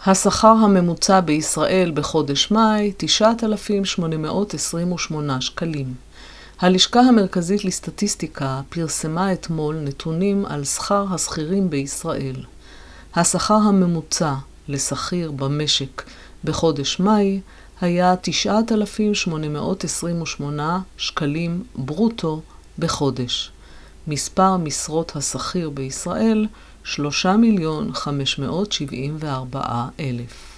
השכר הממוצע בישראל בחודש מאי 9,828 שקלים. הלשכה המרכזית לסטטיסטיקה פרסמה אתמול נתונים על שכר השכירים בישראל. השכר הממוצע לשכיר במשק בחודש מאי היה 9,828 שקלים ברוטו בחודש. מספר משרות השכיר בישראל 3,574,000.